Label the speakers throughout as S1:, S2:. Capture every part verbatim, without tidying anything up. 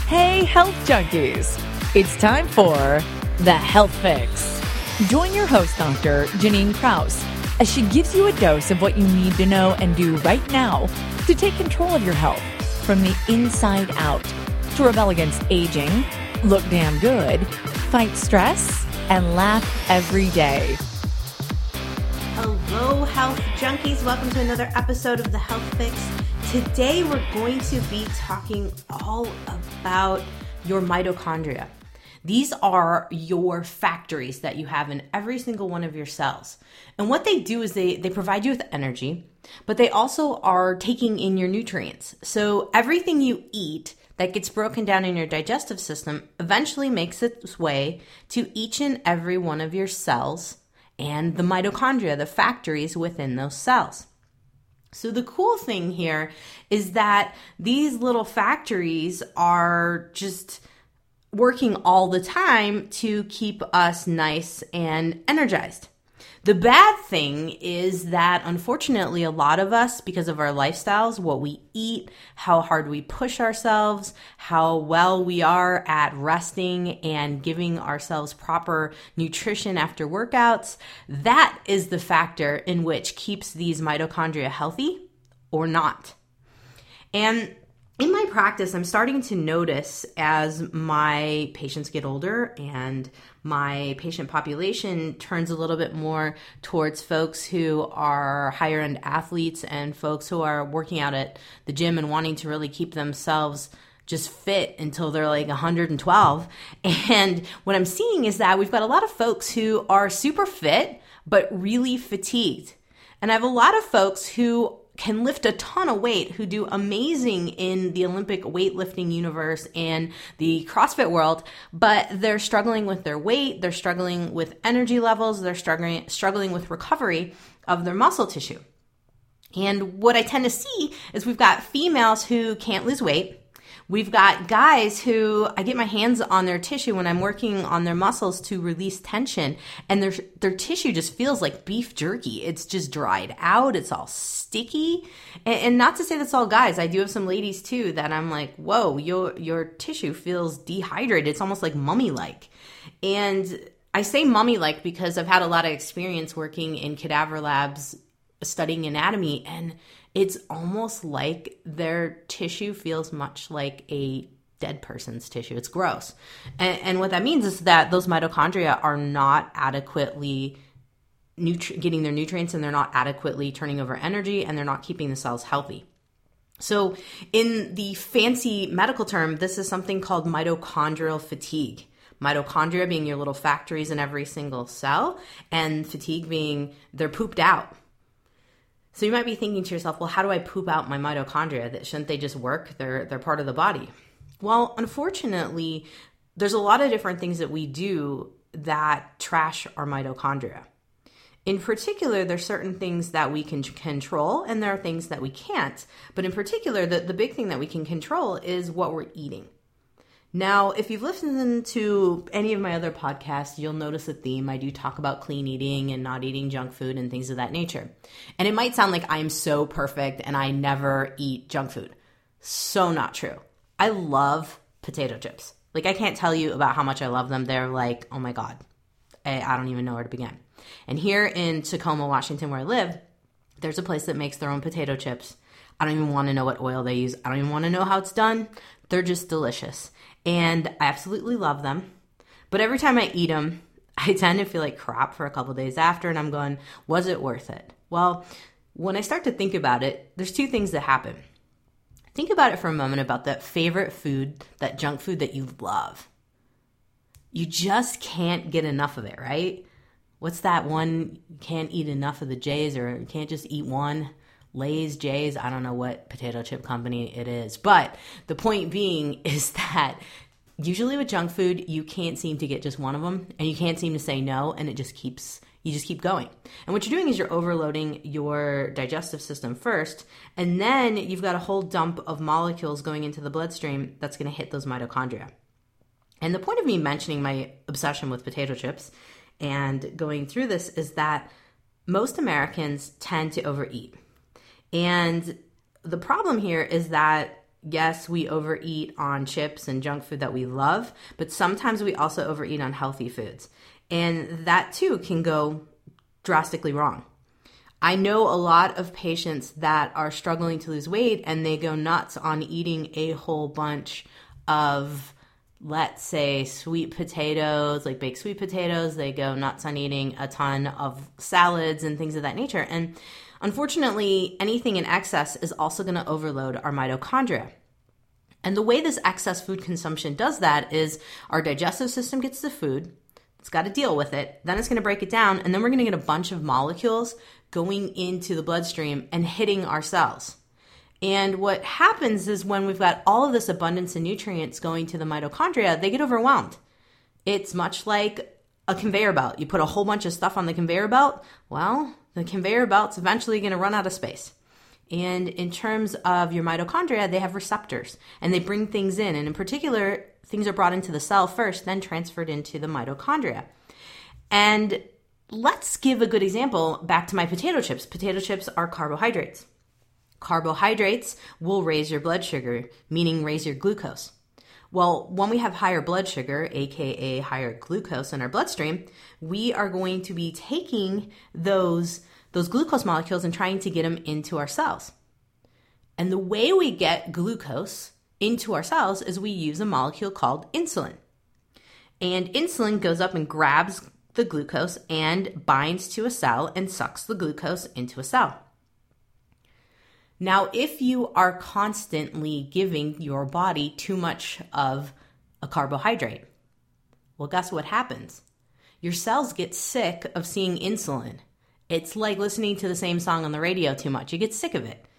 S1: Hey, health junkies! It's time for The Health Fix. Join your host, Doctor Janine Kraus, as she gives you a dose of what you need to know and do right now to take control of your health from the inside out, to rebel against aging, look damn good, fight stress, and laugh every day.
S2: Hello, health junkies. Welcome to another episode of The Health Fix. Today, we're going to be talking all about your mitochondria. These are your factories that you have in every single one of your cells. And what they do is they, they provide you with energy, but they also are taking in your nutrients. So everything you eat that gets broken down in your digestive system eventually makes its way to each and every one of your cells and the mitochondria, the factories within those cells. So the cool thing here is that these little factories are just working all the time to keep us nice and energized. The bad thing is that, unfortunately, a lot of us, because of our lifestyles, what we eat, how hard we push ourselves, how well we are at resting and giving ourselves proper nutrition after workouts, that is the factor in which keeps these mitochondria healthy or not. And in my practice, I'm starting to notice as my patients get older and my patient population turns a little bit more towards folks who are higher end athletes and folks who are working out at the gym and wanting to really keep themselves just fit until they're like one hundred twelve. And what I'm seeing is that we've got a lot of folks who are super fit, but really fatigued. And I have a lot of folks who can lift a ton of weight, who do amazing in the Olympic weightlifting universe and the CrossFit world, but they're struggling with their weight, they're struggling with energy levels, they're struggling struggling with recovery of their muscle tissue. And what I tend to see is we've got females who can't lose weight. We've got guys who I get my hands on their tissue when I'm working on their muscles to release tension, and their their tissue just feels like beef jerky. It's just dried out. It's all sticky. And, and not to say that's all guys. I do have some ladies too that I'm like, whoa, your your tissue feels dehydrated. It's almost like mummy-like. And I say mummy-like because I've had a lot of experience working in cadaver labs studying anatomy, and it's almost like their tissue feels much like a dead person's tissue. It's gross. And, and what that means is that those mitochondria are not adequately nutri- getting their nutrients, and they're not adequately turning over energy, and they're not keeping the cells healthy. So in the fancy medical term, this is something called mitochondrial fatigue. Mitochondria being your little factories in every single cell, and fatigue being they're pooped out. So you might be thinking to yourself, well, how do I poop out my mitochondria? That shouldn't they just work? They're they're part of the body. Well, unfortunately, there's a lot of different things that we do that trash our mitochondria. In particular, there's certain things that we can control, and there are things that we can't. But in particular, the, the big thing that we can control is what we're eating. Now, if you've listened to any of my other podcasts, you'll notice a theme. I do talk about clean eating and not eating junk food and things of that nature. And it might sound like I'm so perfect and I never eat junk food. So not true. I love potato chips. Like, I can't tell you about how much I love them. They're like, oh my God, I, I don't even know where to begin. And here in Tacoma, Washington, where I live, there's a place that makes their own potato chips. I don't even want to know what oil they use. I don't even want to know how it's done. They're just delicious. And I absolutely love them. But every time I eat them, I tend to feel like crap for a couple days after. And I'm going, was it worth it? Well, when I start to think about it, there's two things that happen. Think about it for a moment about that favorite food, that junk food that you love. You just can't get enough of it, right? What's that one, you can't eat enough of the J's, or you can't just eat one? Lay's, J's, I don't know what potato chip company it is. But the point being is that usually with junk food, you can't seem to get just one of them, and you can't seem to say no, and it just keeps, you just keep going. And what you're doing is you're overloading your digestive system first, and then you've got a whole dump of molecules going into the bloodstream that's going to hit those mitochondria. And the point of me mentioning my obsession with potato chips and going through this is that most Americans tend to overeat. And the problem here is that yes, we overeat on chips and junk food that we love, but sometimes we also overeat on healthy foods. And that too can go drastically wrong. I know a lot of patients that are struggling to lose weight and they go nuts on eating a whole bunch of, let's say, sweet potatoes, like baked sweet potatoes. They go nuts on eating a ton of salads and things of that nature. And unfortunately, anything in excess is also going to overload our mitochondria. And the way this excess food consumption does that is our digestive system gets the food, it's got to deal with it, then it's going to break it down, and then we're going to get a bunch of molecules going into the bloodstream and hitting our cells. And what happens is when we've got all of this abundance of nutrients going to the mitochondria, they get overwhelmed. It's much like a conveyor belt. You put a whole bunch of stuff on the conveyor belt, well, the conveyor belt's eventually going to run out of space. And in terms of your mitochondria, they have receptors and they bring things in. And in particular, things are brought into the cell first, then transferred into the mitochondria. And let's give a good example back to my potato chips. Potato chips are carbohydrates. Carbohydrates will raise your blood sugar, meaning raise your glucose. Well, when we have higher blood sugar, aka higher glucose in our bloodstream, we are going to be taking those, those glucose molecules and trying to get them into our cells. And the way we get glucose into our cells is we use a molecule called insulin. And insulin goes up and grabs the glucose and binds to a cell and sucks the glucose into a cell. Now, if you are constantly giving your body too much of a carbohydrate, well, guess what happens? Your cells get sick of seeing insulin. It's like listening to the same song on the radio too much. You get sick of it.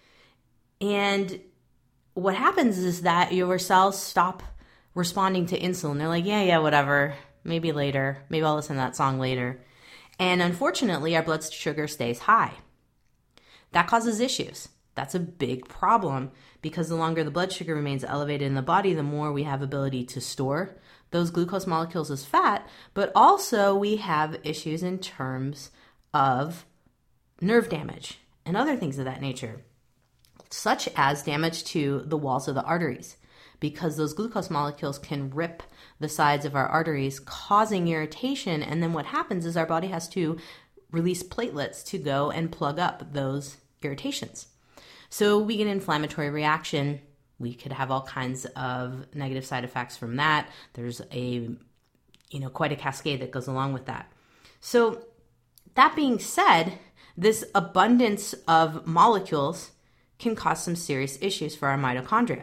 S2: And what happens is that your cells stop responding to insulin. They're like, yeah, yeah, whatever. Maybe later. Maybe I'll listen to that song later. And unfortunately, our blood sugar stays high. That causes issues. That's a big problem because the longer the blood sugar remains elevated in the body, the more we have ability to store those glucose molecules as fat, but also we have issues in terms of nerve damage and other things of that nature, such as damage to the walls of the arteries, because those glucose molecules can rip the sides of our arteries, causing irritation. And then what happens is our body has to release platelets to go and plug up those irritations. So we get an inflammatory reaction. We could have all kinds of negative side effects from that. There's a, you know, quite a cascade that goes along with that. So that being said, this abundance of molecules can cause some serious issues for our mitochondria.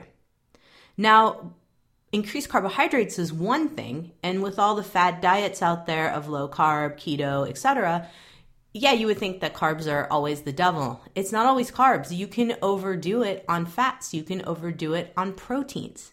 S2: Now, increased carbohydrates is one thing, and with all the fad diets out there of low carb, keto, et cetera, yeah, you would think that carbs are always the devil. It's not always carbs. You can overdo it on fats. You can overdo it on proteins.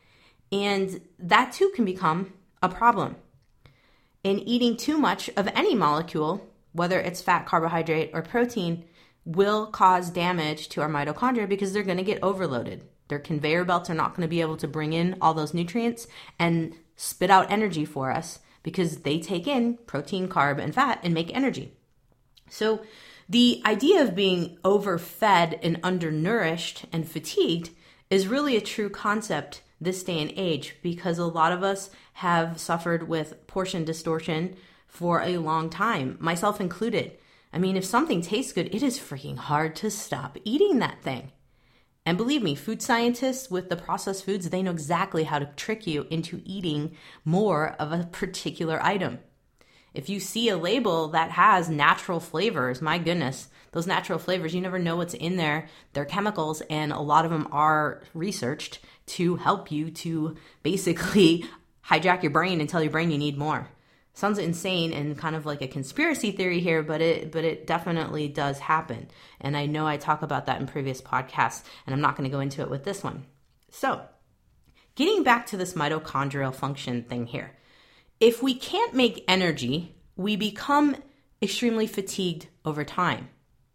S2: And that too can become a problem. And eating too much of any molecule, whether it's fat, carbohydrate, or protein, will cause damage to our mitochondria because they're going to get overloaded. Their conveyor belts are not going to be able to bring in all those nutrients and spit out energy for us because they take in protein, carb, and fat and make energy. So the idea of being overfed and undernourished and fatigued is really a true concept this day and age because a lot of us have suffered with portion distortion for a long time, myself included. I mean, if something tastes good, it is freaking hard to stop eating that thing. And believe me, food scientists with the processed foods, they know exactly how to trick you into eating more of a particular item. If you see a label that has natural flavors, my goodness, those natural flavors, you never know what's in there. They're chemicals, and a lot of them are researched to help you to basically hijack your brain and tell your brain you need more. Sounds insane and kind of like a conspiracy theory here, but it but it definitely does happen. And I know I talk about that in previous podcasts, and I'm not going to go into it with this one. So, getting back to this mitochondrial function thing here. If we can't make energy, we become extremely fatigued over time.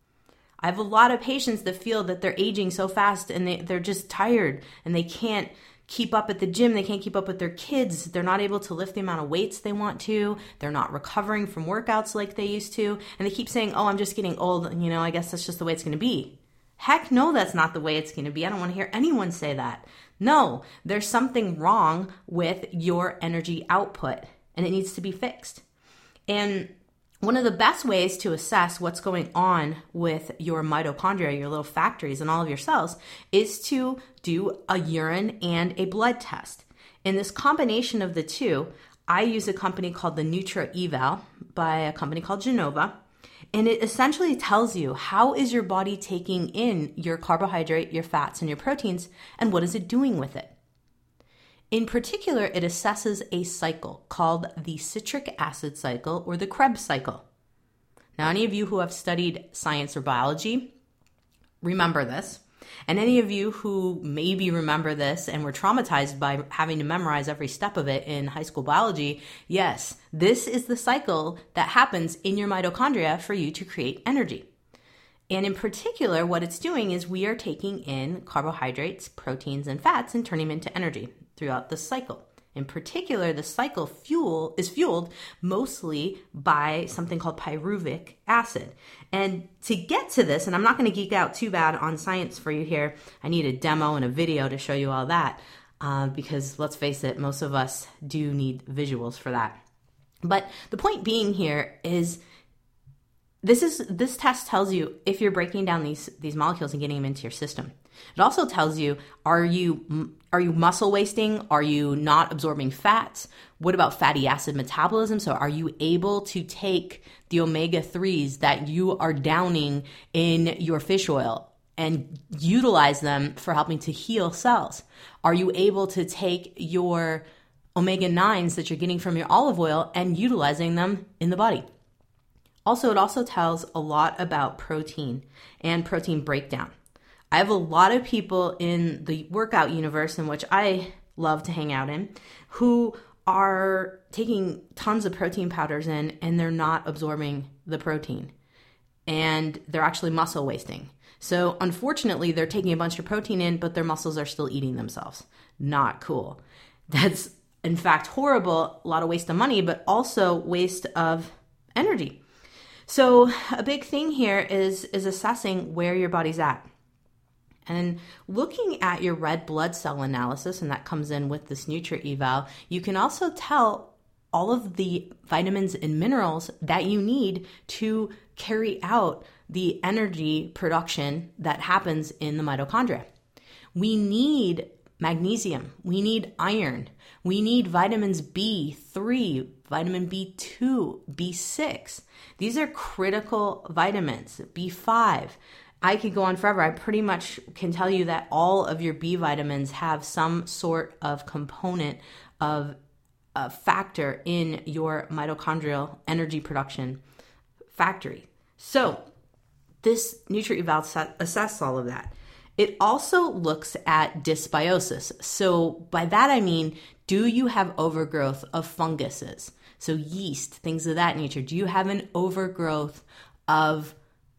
S2: I have a lot of patients that feel that they're aging so fast and they, they're just tired and they can't keep up at the gym. They can't keep up with their kids. They're not able to lift the amount of weights they want to. They're not recovering from workouts like they used to. And they keep saying, oh, I'm just getting old. You know, I guess that's just the way it's going to be. Heck no, that's not the way it's going to be. I don't want to hear anyone say that. No, there's something wrong with your energy output and it needs to be fixed. And one of the best ways to assess what's going on with your mitochondria, your little factories and all of your cells, is to do a urine and a blood test. In this combination of the two, I use a company called the NutraEval by a company called Genova. And it essentially tells you how is your body taking in your carbohydrate, your fats, and your proteins, and what is it doing with it. In particular, it assesses a cycle called the citric acid cycle or the Krebs cycle. Now, any of you who have studied science or biology, remember this. And any of you who maybe remember this and were traumatized by having to memorize every step of it in high school biology, yes, this is the cycle that happens in your mitochondria for you to create energy. And in particular, what it's doing is we are taking in carbohydrates, proteins, and fats and turning them into energy throughout the cycle. In particular, the cycle fuel is fueled mostly by something called pyruvic acid. And to get to this, and I'm not going to geek out too bad on science for you here, I need a demo and a video to show you all that, uh, because let's face it, most of us do need visuals for that. But the point being here is this is this test tells you if you're breaking down these these molecules and getting them into your system. It also tells you, are you are you muscle wasting? Are you not absorbing fats? What about fatty acid metabolism? So are you able to take the omega threes that you are downing in your fish oil and utilize them for helping to heal cells? Are you able to take your omega nines that you're getting from your olive oil and utilizing them in the body? Also, it also tells a lot about protein and protein breakdown. I have a lot of people in the workout universe, in which I love to hang out in, who are taking tons of protein powders in and they're not absorbing the protein. And they're actually muscle wasting. So unfortunately, they're taking a bunch of protein in, but their muscles are still eating themselves. Not cool. That's in fact horrible, a lot of waste of money, but also waste of energy. So a big thing here is, is assessing where your body's at. And looking at your red blood cell analysis, and that comes in with this NutraEval, you can also tell all of the vitamins and minerals that you need to carry out the energy production that happens in the mitochondria. We need magnesium, we need iron, we need vitamins B three, vitamin B two, B six. These are critical vitamins, B five. I could go on forever. I pretty much can tell you that all of your B vitamins have some sort of component of a factor in your mitochondrial energy production factory. So this NutraEval assesses all of that. It also looks at dysbiosis. So by that I mean, do you have overgrowth of funguses? So yeast, things of that nature. Do you have an overgrowth of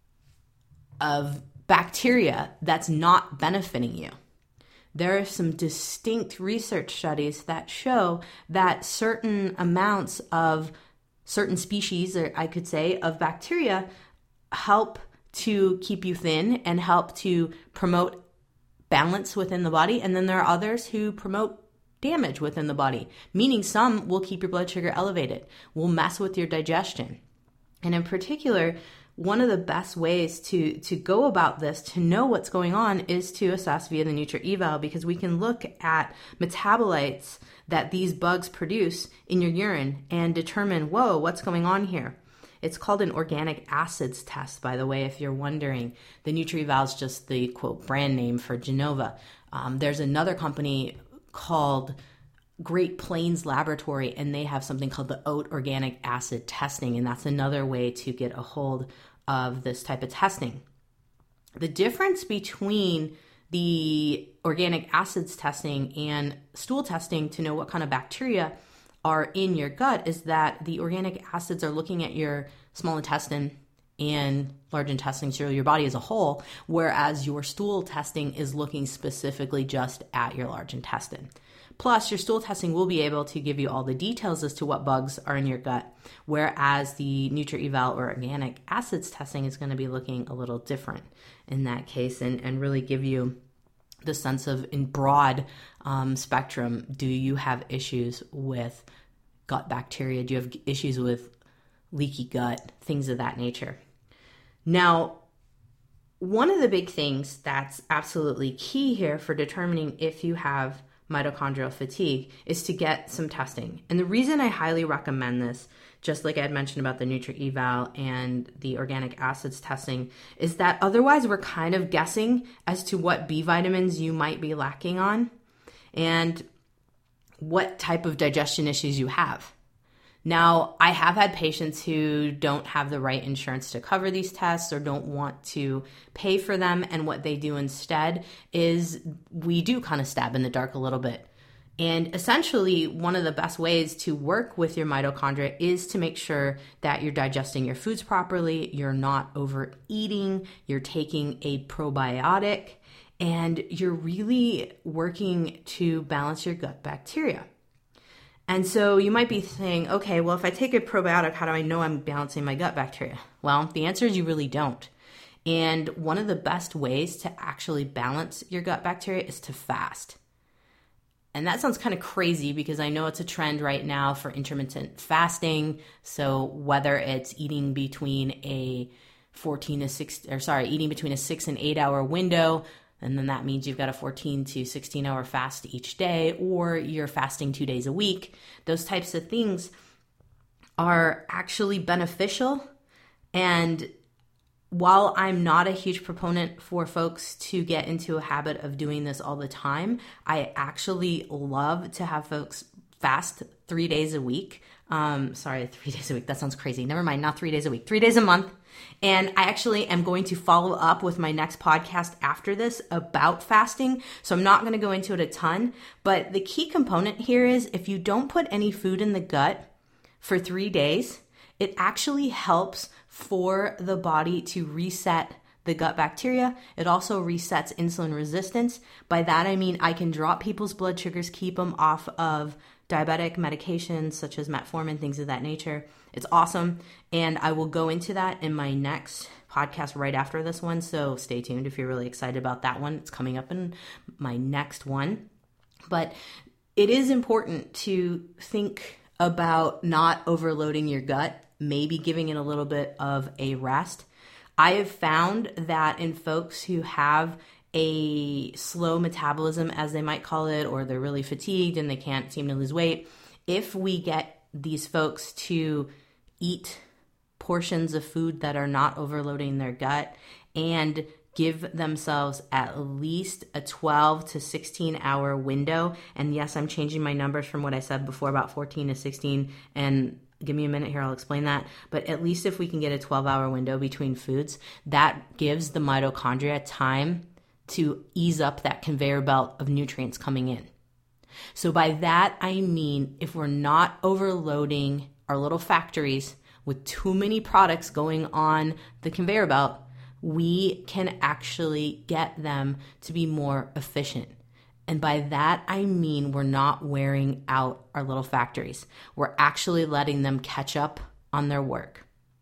S2: of bacteria that's not benefiting you? There are some distinct research studies that show that certain amounts of certain species, or I could say, of bacteria help to keep you thin and help to promote balance within the body. And then there are others who promote damage within the body, meaning some will keep your blood sugar elevated, will mess with your digestion. And in particular, one of the best ways to, to go about this, to know what's going on, is to assess via the NutraEval, because we can look at metabolites that these bugs produce in your urine and determine, whoa, what's going on here? It's called an organic acids test, by the way, if you're wondering. The NutraEval is just the, quote, brand name for Genova. Um, there's another company called Great Plains Laboratory, and they have something called the Oat Organic Acid Testing, and that's another way to get a hold of this type of testing. The difference between the organic acids testing and stool testing to know what kind of bacteria are in your gut is that the organic acids are looking at your small intestine and large intestine, so your body as a whole, whereas your stool testing is looking specifically just at your large intestine. Plus, your stool testing will be able to give you all the details as to what bugs are in your gut, whereas the NutrEval or organic acids testing is going to be looking a little different in that case, and, and really give you the sense of, in broad um, spectrum, do you have issues with gut bacteria? Do you have issues with leaky gut? Things of that nature. Now, one of the big things that's absolutely key here for determining if you have mitochondrial fatigue is to get some testing. And the reason I highly recommend this, just like I had mentioned about the NutrEval and the organic acids testing, is that otherwise we're kind of guessing as to what B vitamins you might be lacking on and what type of digestion issues you have. Now, I have had patients who don't have the right insurance to cover these tests or don't want to pay for them, and what they do instead is we do kind of stab in the dark a little bit. And essentially, one of the best ways to work with your mitochondria is to make sure that you're digesting your foods properly, you're not overeating, you're taking a probiotic, and you're really working to balance your gut bacteria. And so you might be saying, okay, well, if I take a probiotic, how do I know I'm balancing my gut bacteria? Well, the answer is you really don't. And one of the best ways to actually balance your gut bacteria is to fast. And that sounds kind of crazy because I know it's a trend right now for intermittent fasting. So whether it's eating between a fourteen to six, or sorry, eating between a six and eight hour window, and then that means you've got a fourteen to sixteen hour fast each day, or you're fasting two days a week. Those types of things are actually beneficial. And while I'm not a huge proponent for folks to get into a habit of doing this all the time, I actually love to have folks fast three days a week. Um, sorry, three days a week. That sounds crazy. Never mind, not three days a week, three days a month. And I actually am going to follow up with my next podcast after this about fasting. So I'm not going to go into it a ton, but the key component here is if you don't put any food in the gut for three days, it actually helps for the body to reset the gut bacteria. It also resets insulin resistance. By that, I mean I can drop people's blood sugars, keep them off of diabetic medications such as metformin, things of that nature. It's awesome. And I will go into that in my next podcast right after this one. So stay tuned if you're really excited about that one. It's coming up in my next one. But it is important to think about not overloading your gut, maybe giving it a little bit of a rest. I have found that in folks who have a slow metabolism, as they might call it, or they're really fatigued and they can't seem to lose weight, if we get these folks to eat portions of food that are not overloading their gut and give themselves at least a twelve to sixteen hour window. And yes, I'm changing my numbers from what I said before about fourteen to sixteen, and give me a minute here, I'll explain that. But at least if we can get a twelve hour window between foods, that gives the mitochondria time to ease up that conveyor belt of nutrients coming in. So by that, I mean, if we're not overloading our little factories with too many products going on the conveyor belt, we can actually get them to be more efficient. And by that, I mean we're not wearing out our little factories. We're actually letting them catch up on their work.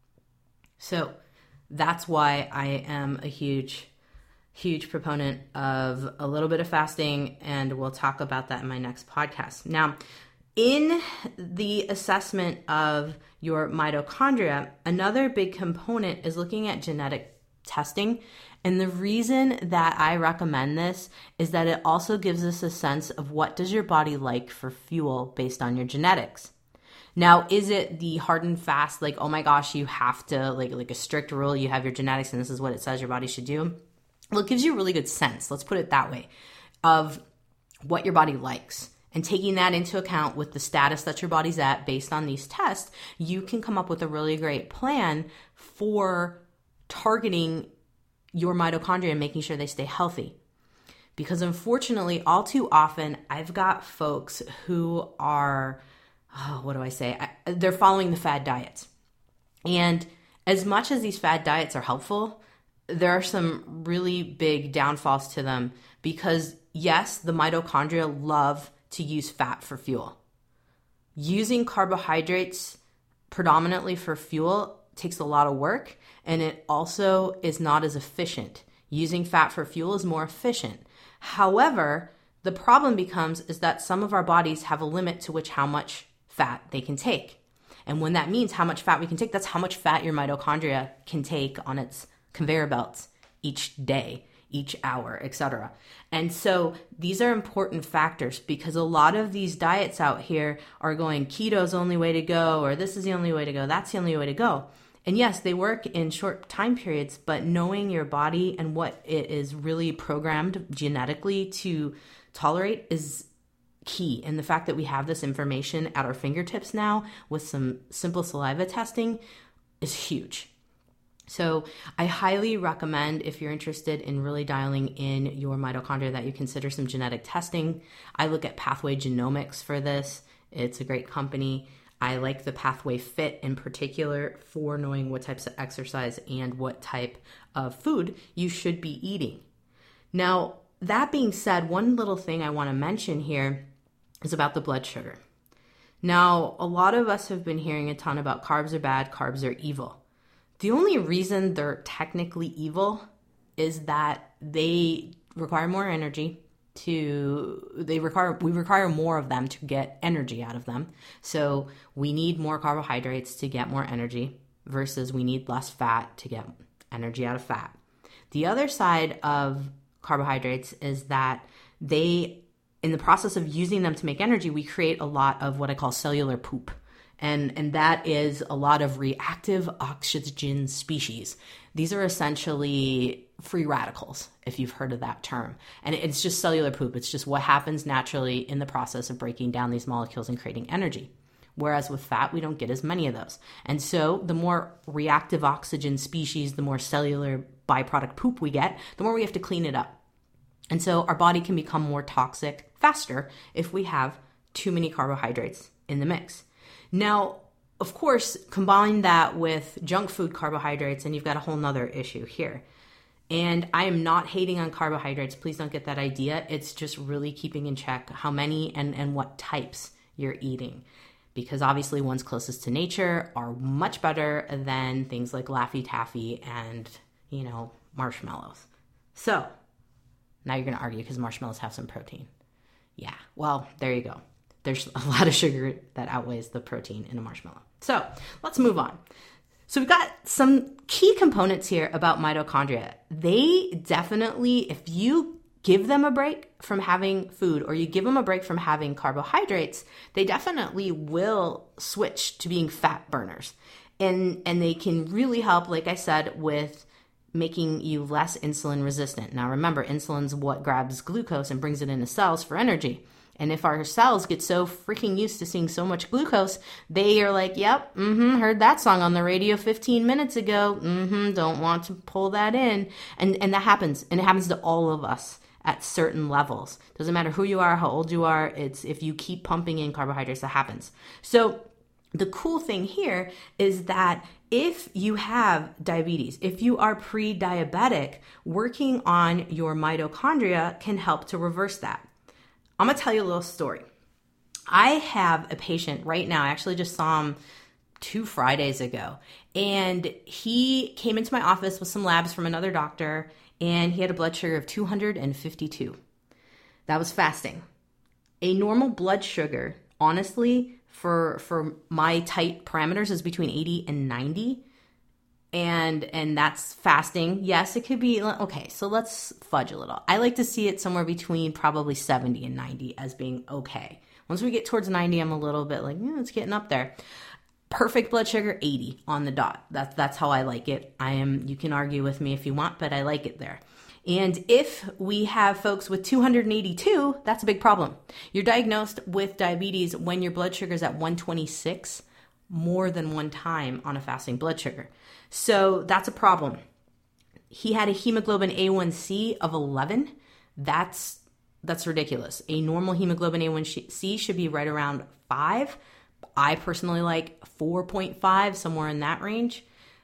S2: So that's why I am a huge, huge proponent of a little bit of fasting, and we'll talk about that in my next podcast. Now, in the assessment of your mitochondria, another big component is looking at genetic testing. And the reason that I recommend this is that it also gives us a sense of what does your body like for fuel based on your genetics. Now, is it the hard and fast, like, oh my gosh, you have to, like, like a strict rule, you have your genetics and this is what it says your body should do? Well, it gives you a really good sense, let's put it that way, of what your body likes. And taking that into account with the status that your body's at based on these tests, you can come up with a really great plan for targeting your mitochondria and making sure they stay healthy. Because unfortunately, all too often, I've got folks who are, oh, what do I say? I, they're following the fad diets. And as much as these fad diets are helpful, there are some really big downfalls to them because, yes, the mitochondria love to use fat for fuel. Using carbohydrates predominantly for fuel takes a lot of work, and it also is not as efficient. Using fat for fuel is more efficient. However, the problem becomes is that some of our bodies have a limit to which how much fat they can take. And when that means how much fat we can take, that's how much fat your mitochondria can take on its conveyor belts each day, each hour, et cetera. And so these are important factors because a lot of these diets out here are going keto's the only way to go, or this is the only way to go, that's the only way to go. And yes, they work in short time periods, but knowing your body and what it is really programmed genetically to tolerate is key. And the fact that we have this information at our fingertips now with some simple saliva testing is huge. So I highly recommend, if you're interested in really dialing in your mitochondria, that you consider some genetic testing. I look at Pathway Genomics for this. It's a great company. I like the Pathway Fit in particular for knowing what types of exercise and what type of food you should be eating. Now, that being said, one little thing I want to mention here is about the blood sugar. Now, a lot of us have been hearing a ton about carbs are bad, carbs are evil. The only reason they're technically evil is that they require more energy to, they require, we require more of them to get energy out of them. So we need more carbohydrates to get more energy versus we need less fat to get energy out of fat. The other side of carbohydrates is that they, in the process of using them to make energy, we create a lot of what I call cellular poop. And, and that is a lot of reactive oxygen species. These are essentially free radicals, if you've heard of that term. And it's just cellular poop. It's just what happens naturally in the process of breaking down these molecules and creating energy. Whereas with fat, we don't get as many of those. And so the more reactive oxygen species, the more cellular byproduct poop we get, the more we have to clean it up. And so our body can become more toxic faster if we have too many carbohydrates in the mix. Now, of course, combine that with junk food carbohydrates and you've got a whole nother issue here. And I am not hating on carbohydrates. Please don't get that idea. It's just really keeping in check how many and, and what types you're eating. Because obviously ones closest to nature are much better than things like Laffy Taffy and, you know, marshmallows. So now you're going to argue because marshmallows have some protein. Yeah, well, there you go. There's a lot of sugar that outweighs the protein in a marshmallow. So let's move on. So we've got some key components here about mitochondria. They definitely, if you give them a break from having food or you give them a break from having carbohydrates, they definitely will switch to being fat burners. And, and they can really help, like I said, with making you less insulin resistant. Now remember, insulin's what grabs glucose and brings it into cells for energy. And if our cells get so freaking used to seeing so much glucose, they are like, yep, mm-hmm, heard that song on the radio fifteen minutes ago. Mm-hmm, don't want to pull that in. And and that happens. And it happens to all of us at certain levels. Doesn't matter who you are, how old you are. It's if you keep pumping in carbohydrates, that happens. So the cool thing here is that if you have diabetes, if you are pre-diabetic, working on your mitochondria can help to reverse that. I'm going to tell you a little story. I have a patient right now. I actually just saw him two Fridays ago. And he came into my office with some labs from another doctor, and he had a blood sugar of two hundred fifty-two. That was fasting. A normal blood sugar, honestly, for for my tight parameters is between eighty and ninety. And and that's fasting. Yes, it could be, okay, so let's fudge a little. I like to see it somewhere between probably seventy and ninety as being okay. Once we get towards ninety, I'm a little bit like, yeah, it's getting up there. Perfect blood sugar, eighty on the dot. That's, that's how I like it. I am, you can argue with me if you want, but I like it there. And if we have folks with two hundred eighty-two, that's a big problem. You're diagnosed with diabetes when your blood sugar is at one twenty-six, more than one time on a fasting blood sugar. So that's a problem. He had a hemoglobin A one C of eleven. That's that's ridiculous. A normal hemoglobin A one C should be right around five. I personally like four point five, somewhere in that range.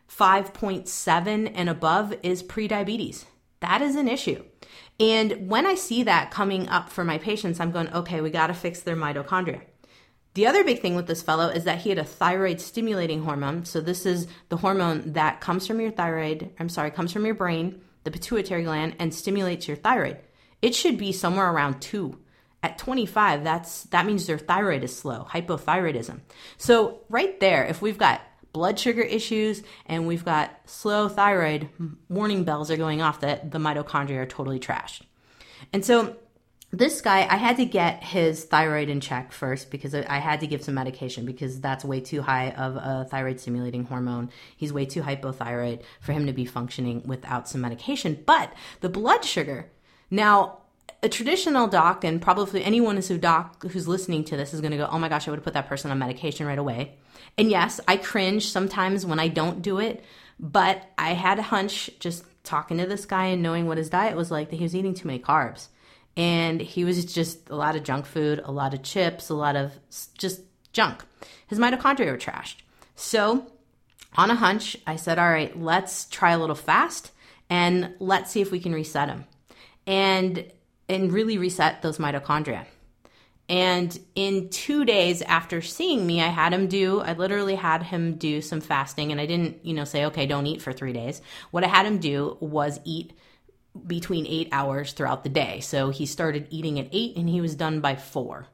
S2: five point seven and above is prediabetes. That is an issue. And when I see that coming up for my patients, I'm going, okay, we got to fix their mitochondria. The other big thing with this fellow is that he had a thyroid stimulating hormone. So this is the hormone that comes from your thyroid, I'm sorry, comes from your brain, the pituitary gland, and stimulates your thyroid. It should be somewhere around two. At twenty-five, that's that means their thyroid is slow, hypothyroidism. So right there, if we've got blood sugar issues and we've got slow thyroid, warning bells are going off that the mitochondria are totally trashed. And so this guy, I had to get his thyroid in check first because I had to give some medication because that's way too high of a thyroid stimulating hormone. He's way too hypothyroid for him to be functioning without some medication. But the blood sugar, now a traditional doc, and probably anyone who's a doc who's listening to this is going to go, oh my gosh, I would have put that person on medication right away. And yes, I cringe sometimes when I don't do it, but I had a hunch just talking to this guy and knowing what his diet was like that he was eating too many carbs. And he was just a lot of junk food, a lot of chips, a lot of just junk. His mitochondria were trashed. So on a hunch, I said, all right, let's try a little fast and let's see if we can reset him and, and really reset those mitochondria. And in two days after seeing me, I had him do, I literally had him do some fasting, and I didn't, you know, say, okay, don't eat for three days. What I had him do was eat between eight hours throughout the day. So he started eating at eight and he was done by four.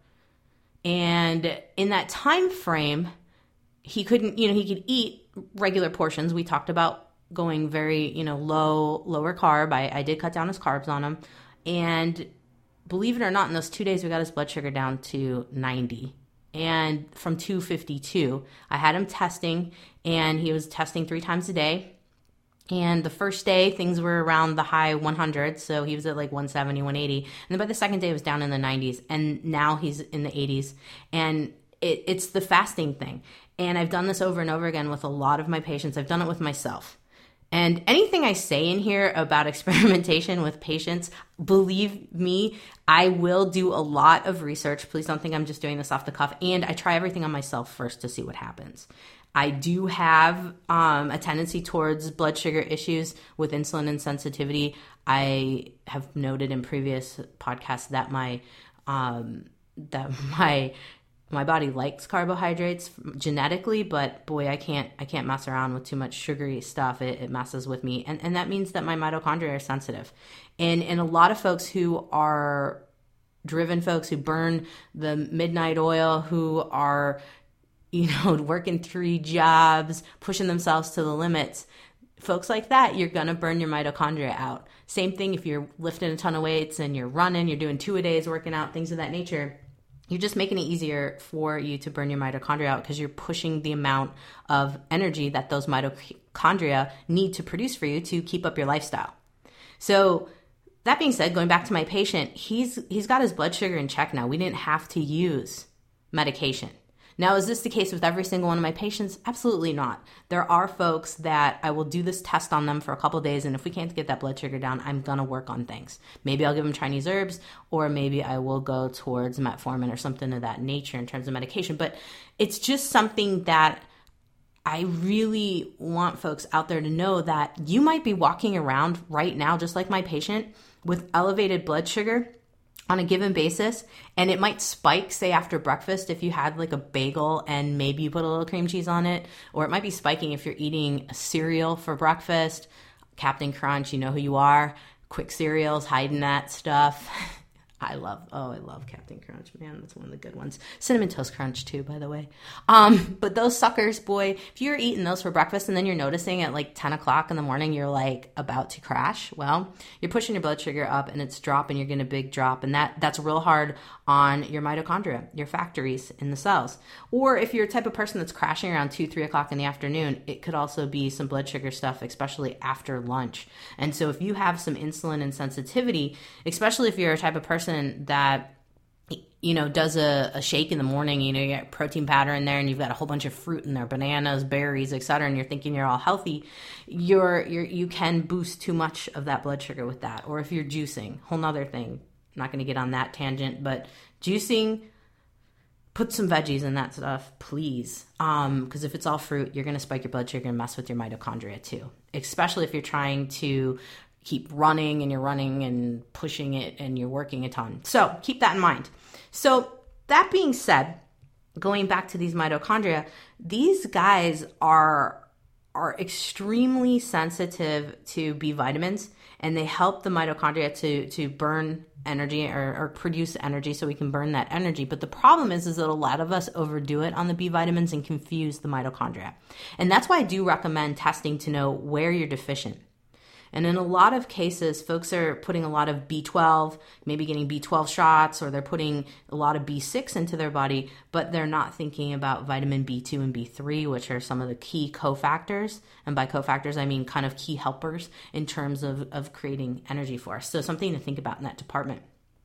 S2: And in that time frame, he couldn't, you know, he could eat regular portions. We talked about going very, you know, low, lower carb. I, I did cut down his carbs on him. And believe it or not, in those two days, we got his blood sugar down to ninety. And from two fifty-two, I had him testing, and he was testing three times a day. And the first day, things were around the high one hundreds, so he was at like one seventy, one eighty. And then by the second day, it was down in the nineties, and now he's in the eighties. And it, it's the fasting thing. And I've done this over and over again with a lot of my patients. I've done it with myself. And anything I say in here about experimentation with patients, believe me, I will do a lot of research. Please don't think I'm just doing this off the cuff. And I try everything on myself first to see what happens. I do have um, a tendency towards blood sugar issues with insulin insensitivity. I have noted in previous podcasts that my um, that my my body likes carbohydrates genetically, but boy, I can't I can't mess around with too much sugary stuff. It, it messes with me, and and that means that my mitochondria are sensitive. And and a lot of folks who are driven folks who burn the midnight oil, who are you know, working three jobs, pushing themselves to the limits. Folks like that, you're going to burn your mitochondria out. Same thing if you're lifting a ton of weights and you're running, you're doing two a days, working out, things of that nature. You're just making it easier for you to burn your mitochondria out because you're pushing the amount of energy that those mitochondria need to produce for you to keep up your lifestyle. So that being said, going back to my patient, he's he's got his blood sugar in check now. We didn't have to use medication. Now, is this the case with every single one of my patients? Absolutely not. There are folks that I will do this test on them for a couple of days, and if we can't get that blood sugar down, I'm going to work on things. Maybe I'll give them Chinese herbs, or maybe I will go towards metformin or something of that nature in terms of medication. But it's just something that I really want folks out there to know that you might be walking around right now, just like my patient, with elevated blood sugar on a given basis, and it might spike, say, after breakfast if you had like a bagel and maybe you put a little cream cheese on it, or it might be spiking if you're eating a cereal for breakfast. Captain Crunch, you know who you are. Quick cereals, hiding that stuff. I love, oh, I love Captain Crunch, man. That's one of the good ones. Cinnamon Toast Crunch, too, by the way. Um, but those suckers, boy, if you're eating those for breakfast and then you're noticing at like ten o'clock in the morning you're like about to crash, well, you're pushing your blood sugar up and it's dropping. You're getting a big drop. And that that's real hard on your mitochondria, your factories in the cells. Or if you're a type of person that's crashing around two, three o'clock in the afternoon, it could also be some blood sugar stuff, especially after lunch. And so if you have some insulin insensitivity, especially if you're a type of person that, you know, does a, a shake in the morning, you know, you got protein powder in there and you've got a whole bunch of fruit in there, bananas, berries, et cetera, and you're thinking you're all healthy, you're, you're, you can boost too much of that blood sugar with that. Or if you're juicing, whole nother thing. I'm not going to get on that tangent, but juicing put some veggies in that stuff, please. Um, because if it's all fruit, you're going to spike your blood sugar and mess with your mitochondria too, especially if you're trying to keep running and you're running and pushing it and you're working a ton. So keep that in mind. So that being said, going back to these mitochondria, these guys are are extremely sensitive to B vitamins, and they help the mitochondria to to burn energy or, or produce energy so we can burn that energy. But the problem is, is that a lot of us overdo it on the B vitamins and confuse the mitochondria. And that's why I do recommend testing to know where you're deficient. And in a lot of cases, folks are putting a lot of B twelve, maybe getting B twelve shots, or they're putting a lot of B six into their body, but they're not thinking about vitamin B two and B three, which are some of the key cofactors. And by cofactors, I mean kind of key helpers in terms of, of creating energy for us. So something to think about in that department.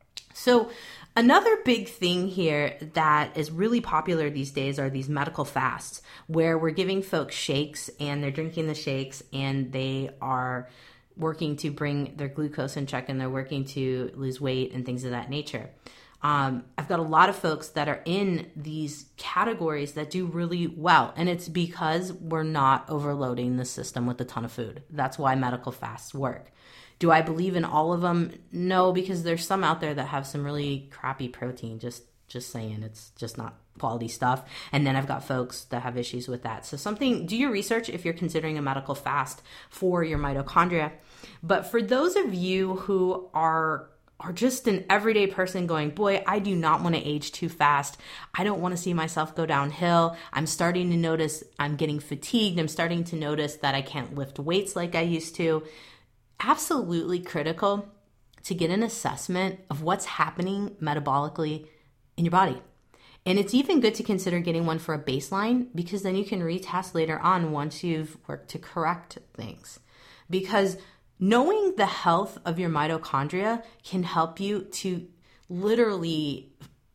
S2: So another big thing here that is really popular these days are these medical fasts, where we're giving folks shakes and they're drinking the shakes and they are working to bring their glucose in check and they're working to lose weight and things of that nature. Um, I've got a lot of folks that are in these categories that do really well, and it's because we're not overloading the system with a ton of food. That's why medical fasts work. Do I believe in all of them? No, because there's some out there that have some really crappy protein. Just just saying, it's just not quality stuff. And then I've got folks that have issues with that. So something, do your research if you're considering a medical fast for your mitochondria. But for those of you who are are just an everyday person going, boy, I do not want to age too fast. I don't want to see myself go downhill. I'm starting to notice I'm getting fatigued. I'm starting to notice that I can't lift weights like I used to. Absolutely critical to get an assessment of what's happening metabolically in your body. And it's even good to consider getting one for a baseline, because then you can retest later on once you've worked to correct things. Because knowing the health of your mitochondria can help you to literally,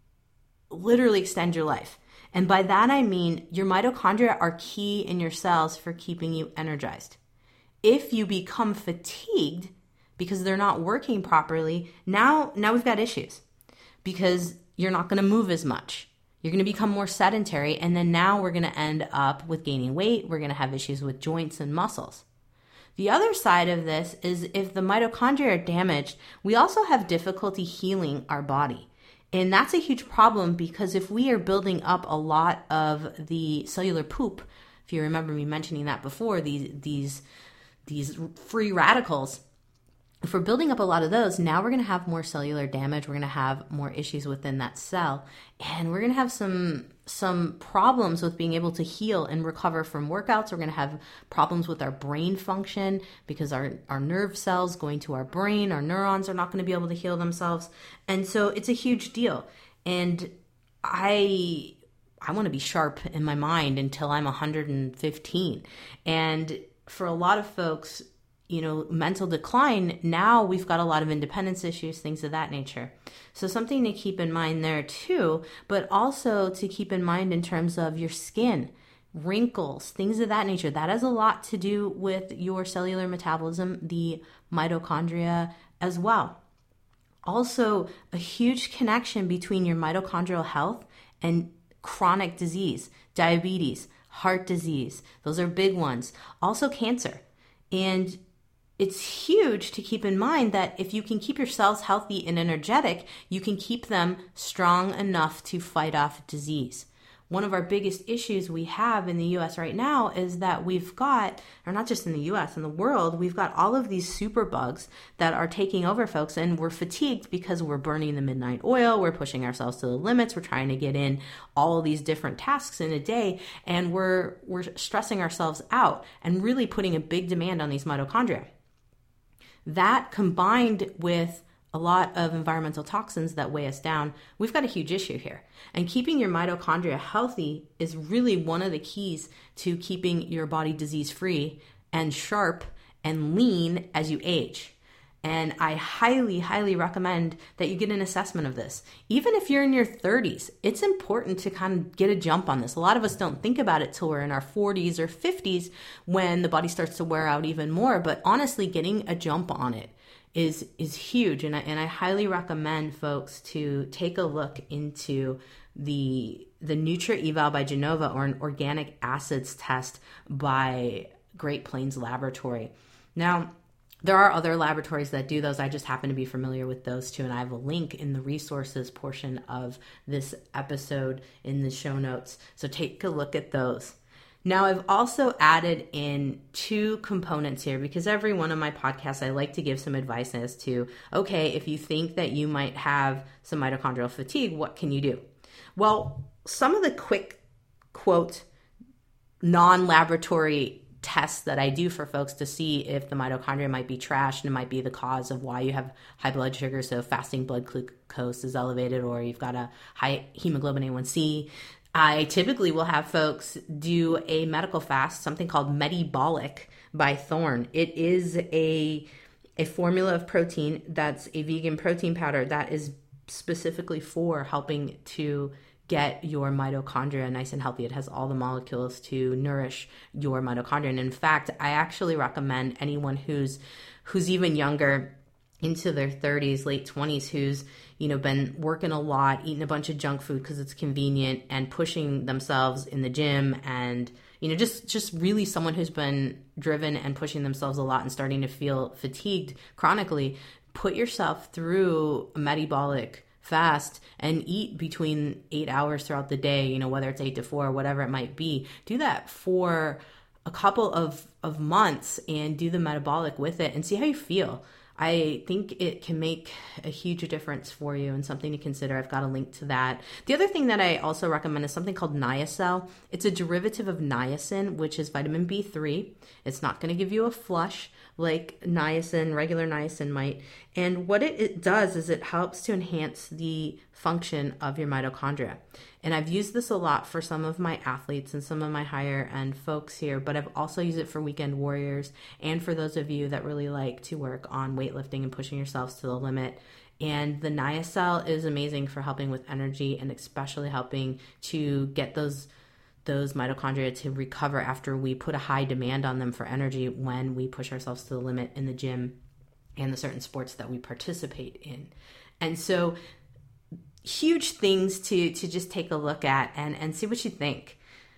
S2: literally extend your life. And by that, I mean your mitochondria are key in your cells for keeping you energized. If you become fatigued because they're not working properly, now, now we've got issues, because you're not going to move as much. You're going to become more sedentary. And then now we're going to end up with gaining weight. We're going to have issues with joints and muscles. The other side of this is if the mitochondria are damaged, we also have difficulty healing our body. And that's a huge problem, because if we are building up a lot of the cellular poop, if you remember me mentioning that before, these, these, these free radicals, if we're building up a lot of those, now we're going to have more cellular damage. We're going to have more issues within that cell, and we're going to have some some problems with being able to heal and recover from workouts. We're going to have problems with our brain function, because our, our nerve cells going to our brain, our neurons are not going to be able to heal themselves. And so it's a huge deal. And I I want to be sharp in my mind until I'm one hundred fifteen. And for a lot of folks, you know, mental decline, now we've got a lot of independence issues, things of that nature. So something to keep in mind there too, but also to keep in mind in terms of your skin, wrinkles, things of that nature. That has a lot to do with your cellular metabolism, the mitochondria as well. Also, a huge connection between your mitochondrial health and chronic disease, diabetes, heart disease. Those are big ones. Also cancer. And it's huge to keep in mind that if you can keep your cells healthy and energetic, you can keep them strong enough to fight off disease. One of our biggest issues we have in the U S right now is that we've got, or not just in the U S, in the world, we've got all of these superbugs that are taking over folks, and we're fatigued because we're burning the midnight oil, we're pushing ourselves to the limits, we're trying to get in all of these different tasks in a day, and we're we're stressing ourselves out and really putting a big demand on these mitochondria. That combined with a lot of environmental toxins that weigh us down, we've got a huge issue here. And keeping your mitochondria healthy is really one of the keys to keeping your body disease-free and sharp and lean as you age. And I highly, highly recommend that you get an assessment of this. Even if you're in your thirties, it's important to kind of get a jump on this. A lot of us don't think about it till we're in our forties or fifties when the body starts to wear out even more. But honestly, getting a jump on it is is huge. And I, and I highly recommend folks to take a look into the the NutraEval by Genova, or an organic acids test by Great Plains Laboratory. Now, there are other laboratories that do those. I just happen to be familiar with those two, and I have a link in the resources portion of this episode in the show notes. So take a look at those. Now, I've also added in two components here, because every one of my podcasts, I like to give some advice as to, okay, if you think that you might have some mitochondrial fatigue, what can you do? Well, some of the quick, quote, non-laboratory tests that I do for folks to see if the mitochondria might be trashed and it might be the cause of why you have high blood sugar. So fasting blood glucose is elevated, or you've got a high hemoglobin A one C. I typically will have folks do a medical fast, something called Medibolic by Thorne. It is a, a formula of protein that's a vegan protein powder that is specifically for helping to get your mitochondria nice and healthy. It has all the molecules to nourish your mitochondria. And in fact, I actually recommend anyone who's who's even younger, into their thirties, late twenties, who's, you know, been working a lot, eating a bunch of junk food because it's convenient, and pushing themselves in the gym, and, you know, just just really someone who's been driven and pushing themselves a lot and starting to feel fatigued chronically. Put yourself through a metabolic fast and eat between eight hours throughout the day, you know, whether it's eight to four, whatever it might be. Do that for a couple of, of months and do the metabolic with it and see how you feel. I think it can make a huge difference for you, and something to consider. I've got a link to that. The other thing that I also recommend is something called Niacel. It's a derivative of niacin, which is vitamin B three. It's not going to give you a flush like niacin, regular niacin might. And what it, it does is it helps to enhance the function of your mitochondria. And I've used this a lot for some of my athletes and some of my higher end folks here, but I've also used it for weekend warriors and for those of you that really like to work on weightlifting and pushing yourselves to the limit. And the Niacel is amazing for helping with energy, and especially helping to get those those mitochondria to recover after we put a high demand on them for energy when we push ourselves to the limit in the gym and the certain sports that we participate in. And so huge things to to just take a look at and, and see what you think.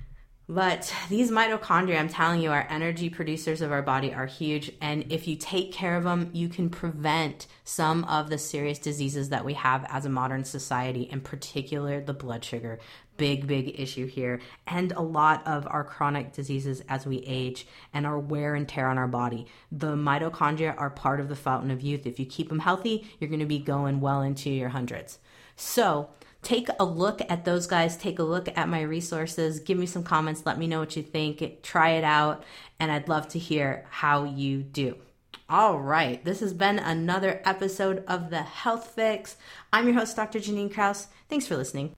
S2: But these mitochondria, I'm telling you, our energy producers of our body are huge. And if you take care of them, you can prevent some of the serious diseases that we have as a modern society, in particular the blood sugar. Big, big issue here. And a lot of our chronic diseases as we age and our wear and tear on our body. The mitochondria are part of the fountain of youth. If you keep them healthy, you're going to be going well into your hundreds. So take a look at those guys. Take a look at my resources. Give me some comments. Let me know what you think. Try it out. And I'd love to hear how you do. All right. This has been another episode of The Health Fix. I'm your host, Doctor Janine Krause. Thanks for listening.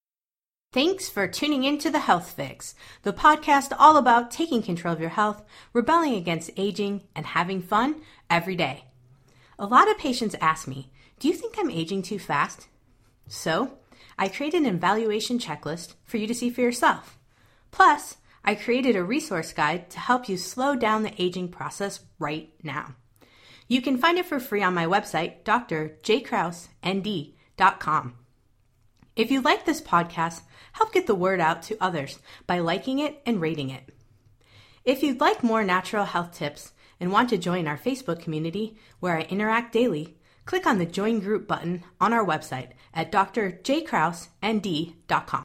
S2: Thanks for tuning in to The Health Fix, the podcast all about taking control of your health, rebelling against aging, and having fun every day. A lot of patients ask me, do you think I'm aging too fast? So, I created an evaluation checklist for you to see for yourself. Plus, I created a resource guide to help you slow down the aging process right now. You can find it for free on my website, d r j krause n d dot com. If you like this podcast, help get the word out to others by liking it and rating it. If you'd like more natural health tips and want to join our Facebook community where I interact daily, click on the Join Group button on our website at d r j krause n d dot com.